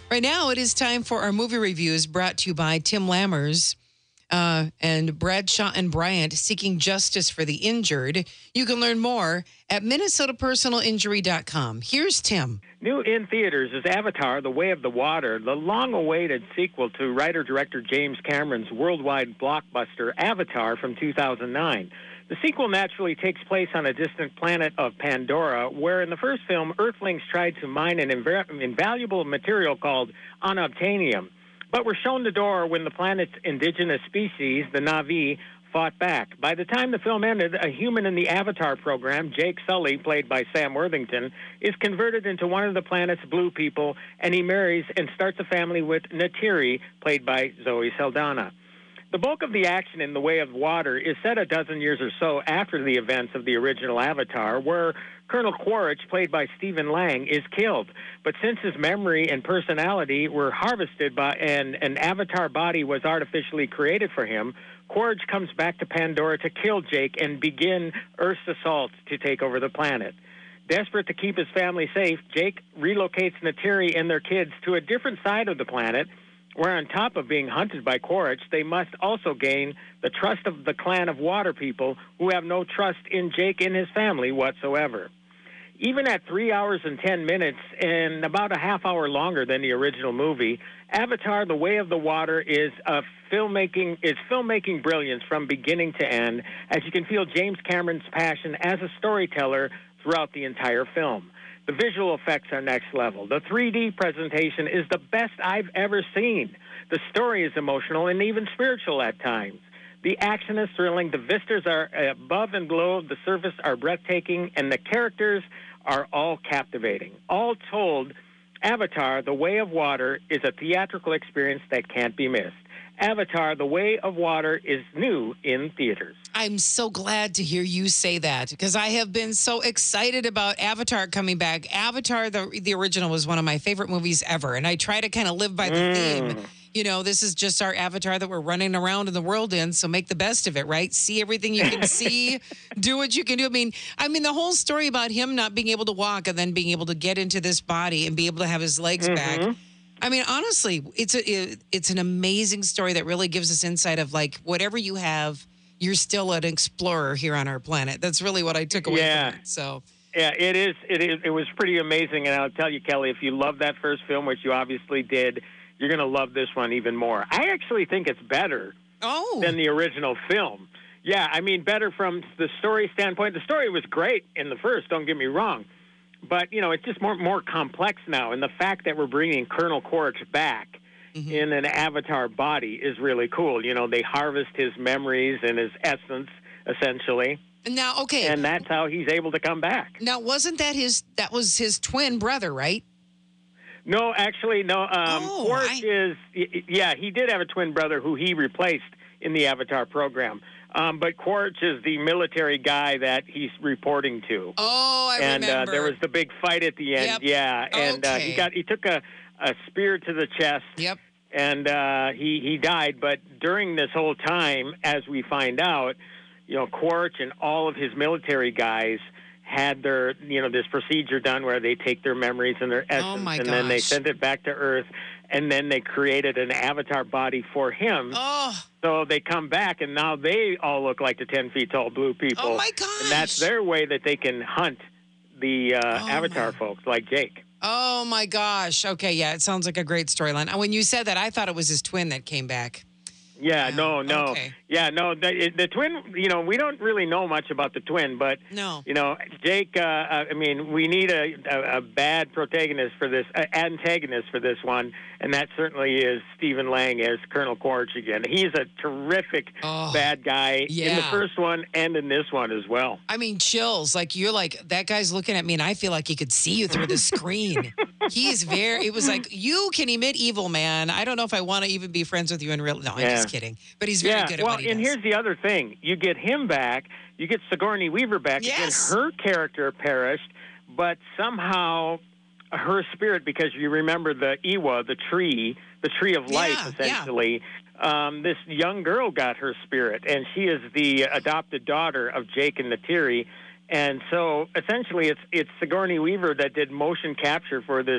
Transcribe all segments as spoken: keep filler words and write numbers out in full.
Right now, it is time for our movie reviews brought to you by Tim Lammers uh, and Bradshaw and Bryant, seeking justice for the injured. You can learn more at minnesota personal injury dot com. Here's Tim. New in theaters is Avatar, The Way of the Water, the long-awaited sequel to writer-director James Cameron's worldwide blockbuster Avatar from two thousand nine. The sequel naturally takes place on a distant planet of Pandora, where in the first film, Earthlings tried to mine an inv- invaluable material called unobtainium, but were shown the door when the planet's indigenous species, the Na'vi, fought back. By the time the film ended, a human in the Avatar program, Jake Sully, played by Sam Worthington, is converted into one of the planet's blue people, and he marries and starts a family with Neytiri, played by Zoe Saldana. The bulk of the action in The Way of Water is set a dozen years or so after the events of the original Avatar, where Colonel Quaritch, played by Stephen Lang, is killed. But since his memory and personality were harvested by and an Avatar body was artificially created for him, Quaritch comes back to Pandora to kill Jake and begin Earth's assault to take over the planet. Desperate to keep his family safe, Jake relocates Neytiri and their kids to a different side of the planet, where on top of being hunted by Quaritch, they must also gain the trust of the clan of water people who have no trust in Jake and his family whatsoever. Even at three hours and ten minutes and about a half hour longer than the original movie, Avatar: The Way of the Water is a filmmaking is filmmaking brilliance from beginning to end, as you can feel James Cameron's passion as a storyteller throughout the entire film. The visual effects are next level. The three D presentation is the best I've ever seen. The story is emotional and even spiritual at times. The action is thrilling. The vistas are above and below the surface are breathtaking, and the characters are all captivating. All told, Avatar: The Way of Water is a theatrical experience that can't be missed. Avatar: The Way of Water is new in theaters. I'm so glad to hear you say that, because I have been so excited about Avatar coming back. Avatar, the the original, was one of my favorite movies ever, and I try to kind of live by the Mm. theme. You know, this is just our Avatar that we're running around in the world in, so make the best of it, right? See everything you can see, do what you can do. I mean, I mean, the whole story about him not being able to walk and then being able to get into this body and be able to have his legs Mhm. back. I mean, honestly, it's a it, it's an amazing story that really gives us insight of, like, whatever you have, you're still an explorer here on our planet. That's really what I took away Yeah. from it. So, Yeah, it is. It is. It was pretty amazing, and I'll tell you, Kelly, if you love that first film, which you obviously did, you're going to love this one even more. I actually think it's better oh, than the original film. Yeah, I mean, better from the story standpoint. The story was great in the first, don't get me wrong. But, you know, it's just more more complex now. And the fact that we're bringing Colonel Quaritch back Mhm. in an Avatar body is really cool. You know, they harvest his memories and his essence, essentially. now, okay. And that's how he's able to come back. Now, wasn't that his, that was his twin brother, right? No, actually, no. Um, Oh, Quaritch I- is, y- y- yeah, he did have a twin brother who he replaced in the Avatar program. Um, but Quaritch is the military guy that he's reporting to. Oh, I and uh, remember. there was the big fight at the end. Yep. Yeah, and uh, he Okay. got he took a, a spear to the chest. Yep. And uh, he he died. But during this whole time, as we find out, you know, Quaritch and all of his military guys had their, you know, this procedure done where they take their memories and their essence, Oh, my and then they gosh. send it back to Earth, and then they created an Avatar body for him. Oh, So they come back, and now they all look like the ten feet tall blue people. Oh, my And that's gosh. their way that they can hunt the uh, Oh, Avatar my- folks, like Jake. oh my gosh. Okay, yeah, it sounds like a great storyline. When you said that, I thought it was his twin that came back. Yeah, Yeah, no, no. okay. Yeah, no, the, the twin, you know, we don't really know much about the twin, but, No. you know, Jake, uh, uh, I mean, we need a, a, a bad protagonist for this, uh, antagonist for this one, and that certainly is Stephen Lang as Colonel Quaritch again. He's a terrific Oh, bad guy in the yeah. first one and in this one as well. I mean, chills. Like, you're like, that guy's looking at me, and I feel like he could see you through the screen. He's very, it was like, you can emit evil, man. I don't know if I want to even be friends with you in real. No, I'm Yeah. just kidding. But he's very Yeah, good at well, what he and does. here's the other thing. You get him back, you get Sigourney Weaver back. Yes. Again, her character perished, but somehow her spirit, because you remember the Iwa, the tree, the tree of life, Yeah, yeah. essentially, um, this young girl got her spirit, and she is the adopted daughter of Jake and Neytiri. And so essentially it's it's Sigourney Weaver that did motion capture for this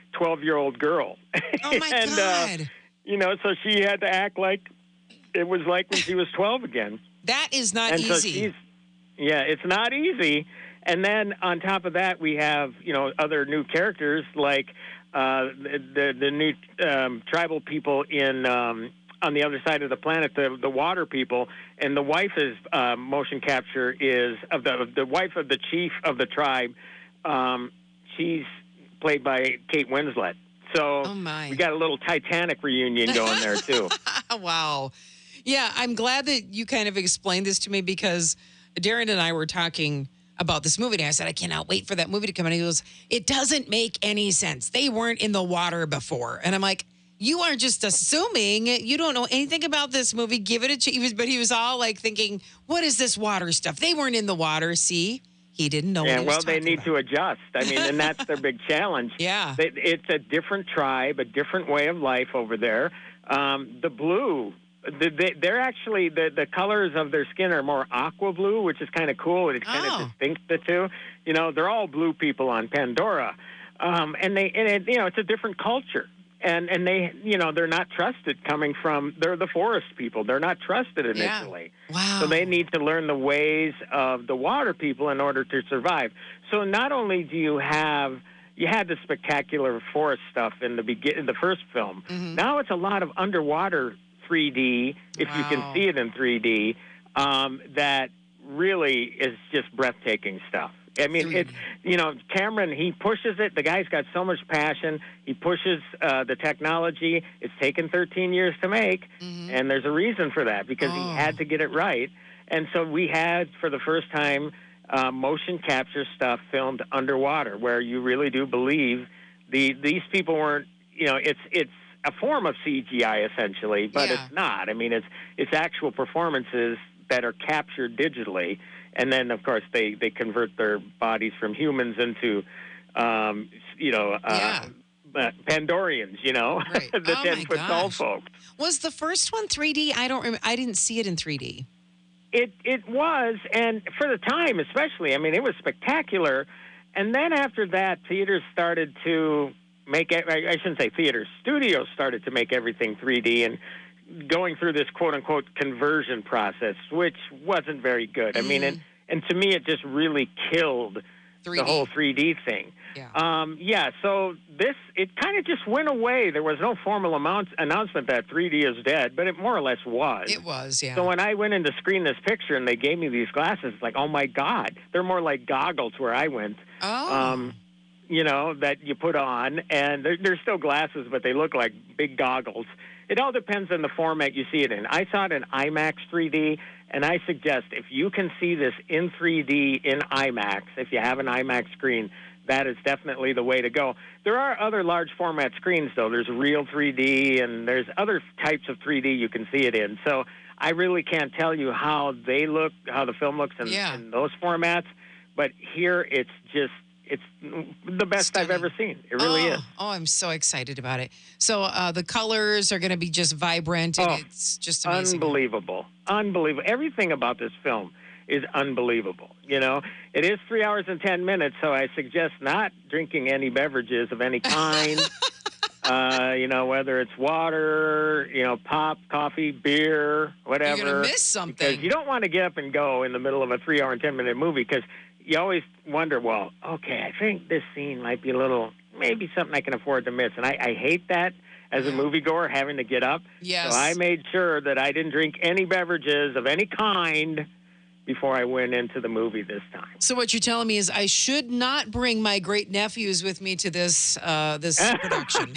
twelve-year-old girl. Oh, my and, God. Uh, you know, so she had to act like it was like when she was twelve again. That is not and easy. So she's, yeah, it's not easy. And then on top of that, we have, you know, other new characters like uh, the, the the new um, tribal people in um, on the other side of the planet, the the water people, and the wife is uh, motion capture is of the the wife of the chief of the tribe. Um, she's played by Kate Winslet. So Oh, my. we got a little Titanic reunion going there too. Wow. Yeah, I'm glad that you kind of explained this to me because Darren and I were talking about this movie, and I said, I cannot wait for that movie to come out. And he goes, it doesn't make any sense. They weren't in the water before. And I'm like, you are just assuming you don't know anything about this movie. Give it a chance. But he was all like thinking, what is this water stuff? They weren't in the water. See, he didn't know. Yeah, what he was well, they talking need about. to adjust. I mean, and that's their big challenge. Yeah. They- It's a different tribe, a different way of life over there. Um, the blue, the, they, they're actually, the, the colors of their skin are more aqua blue, which is kind of cool. It's kind Oh. of distinct, the two. You know, they're all blue people on Pandora. Um, and they, and it, you know, it's a different culture. And and they, you know, they're not trusted coming from, they're the forest people. They're not trusted initially. Yeah. Wow. So they need to learn the ways of the water people in order to survive. So not only do you have, you had the spectacular forest stuff in the begin, in the first film. Mhm. Now it's a lot of underwater three D, if you Wow. can see it in three D, um, that really is just breathtaking stuff. I mean, it. You know, Cameron, he pushes it. The guy's got so much passion. He pushes uh, the technology. It's taken thirteen years to make, Mhm. and there's a reason for that because Oh. he had to get it right. And so we had, for the first time, uh, motion capture stuff filmed underwater, where you really do believe the these people weren't. You know, it's it's a form of C G I essentially, but Yeah. it's not. I mean, it's it's actual performances that are captured digitally. And then, of course, they, they convert their bodies from humans into, um, you know, uh, uh, Pandorians, you know, Right. the Oh, my ten-foot tall gosh. folk. Was the first one three D? I don't remember. I didn't see it in three D. It it was, and for the time especially, I mean, it was spectacular. And then after that, theaters started to make it, I I shouldn't say theaters, studios started to make everything three D and going through this quote-unquote conversion process, which wasn't very good. I mean, and, and to me, it just really killed three D. the whole three D thing. Yeah. Um, yeah, so this, it kind of just went away. There was no formal amount, announcement that three D is dead, but it more or less was. It was, yeah. So when I went in to screen this picture and they gave me these glasses, it's like, oh my God, they're more like goggles where I went. oh. Um, you know, that you put on, and they're, they're still glasses, but they look like big goggles. It all depends on the format you see it in. I saw it in IMAX three D, and I suggest if you can see this in three D in IMAX, if you have an IMAX screen, that is definitely the way to go. There are other large format screens, though. There's Real three D, and there's other types of three D you can see it in. So I really can't tell you how they look, how the film looks in, Yeah. in those formats, but here it's just, it's the best I've Stunning. ever seen. It really oh, is. Oh, I'm so excited about it. So uh, the colors are going to be just vibrant, and Oh, it's just amazing. Unbelievable. Unbelievable. Everything about this film is unbelievable. You know, it is three hours and ten minutes, so I suggest not drinking any beverages of any kind. uh, you know, whether it's water, you know, pop, coffee, beer, whatever. You're going to miss Because something. you don't want to get up and go in the middle of a three hour and ten minute movie because you always wonder, well, okay, I think this scene might be a little, maybe something I can afford to miss. And I, I hate that as a moviegoer, having to get up. Yes. So I made sure that I didn't drink any beverages of any kind before I went into the movie this time. So what you're telling me is I should not bring my great nephews with me to this uh, this production.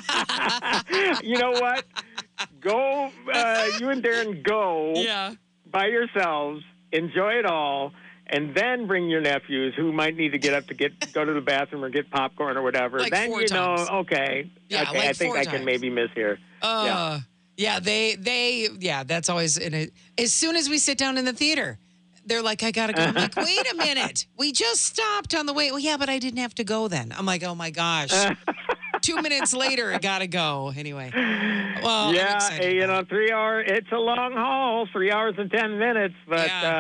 You know what? Go, uh, you and Darren go yeah. by yourselves, enjoy it all, and then bring your nephews who might need to get up to get go to the bathroom or get popcorn or whatever. Like then four you times. know, okay, Yeah, okay, like I think four I can times. maybe miss here. Uh, Yeah. yeah, they they yeah, that's always in it. As soon as we sit down in the theater, they're like, I gotta go. I'm like, wait a minute. We just stopped on the way. Well, yeah, but I didn't have to go then. I'm like, oh my gosh. Two minutes later, I gotta go. Anyway. Well, I'm yeah, excited eh, you about know, it. three hour. It's a long haul, three hours and ten minutes, but Yeah. uh,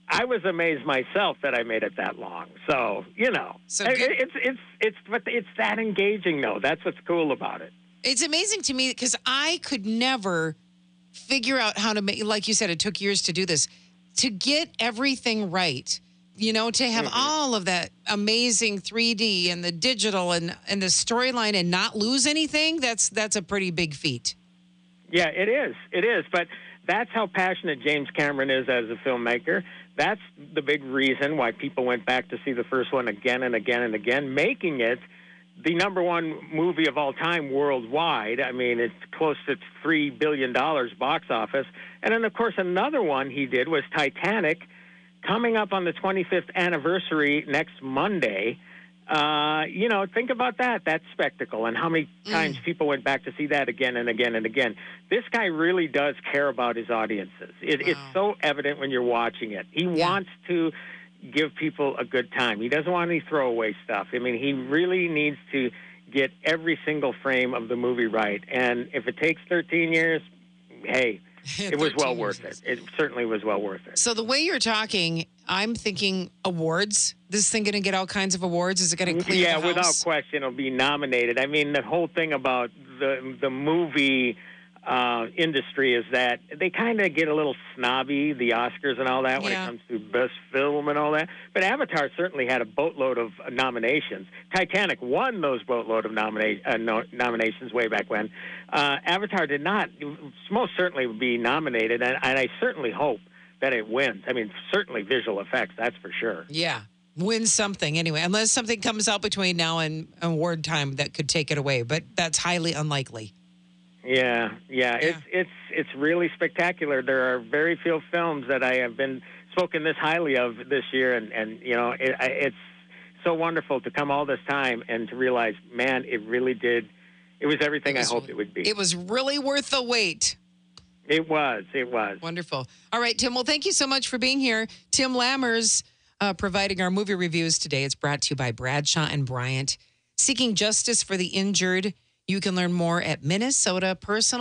I was amazed myself that I made it that long. So you know, So it, good- it's it's it's but it's that engaging though. That's what's cool about it. It's amazing to me because I could never figure out how to make, like you said, it took years to do this, to get everything right. You know, to have Mm-hmm. all of that amazing three D and the digital and and the storyline and not lose anything. That's that's a pretty big feat. Yeah, it is. It is. But that's how passionate James Cameron is as a filmmaker. That's the big reason why people went back to see the first one again and again and again, making it the number one movie of all time worldwide. I mean, it's close to three billion dollars box office. And then, of course, another one he did was Titanic, coming up on the twenty-fifth anniversary next Monday. Uh, you know, think about that, that spectacle, and how many times people went back to see that again and again and again. This guy really does care about his audiences. It, Wow. It's so evident when you're watching it. He Yeah. wants to give people a good time. He doesn't want any throwaway stuff. I mean, he really needs to get every single frame of the movie right. And if it takes thirteen years, hey, it was well thirteen worth years. it. It certainly was well worth it. So the way you're talking, I'm thinking awards. This thing going to get all kinds of awards? Is it going to clean Yeah, the without house? question, it'll be nominated. I mean, the whole thing about the the movie uh, industry is that they kind of get a little snobby, the Oscars and all that, when Yeah. it comes to best film and all that. But Avatar certainly had a boatload of nominations. Titanic won those boatload of nomina- uh, no- nominations way back when. Uh, Avatar did not. Most certainly would be nominated, and, and I certainly hope that it wins. I mean, certainly visual effects, that's for sure. Yeah. Win something anyway, unless something comes out between now and award time that could take it away. But that's highly unlikely. Yeah, yeah, it's it's it's really spectacular. There are very few films that I have been spoken this highly of this year, and and you know it, I- it's so wonderful to come all this time and to realize, man, it really did. It was everything It was- I hoped it would be. It was really worth the wait. It was. It was. Wonderful. All right, Tim. Well, thank you so much for being here. Tim Lammers uh, providing our movie reviews today. It's brought to you by Bradshaw and Bryant. Seeking justice for the injured. You can learn more at Minnesota Personal.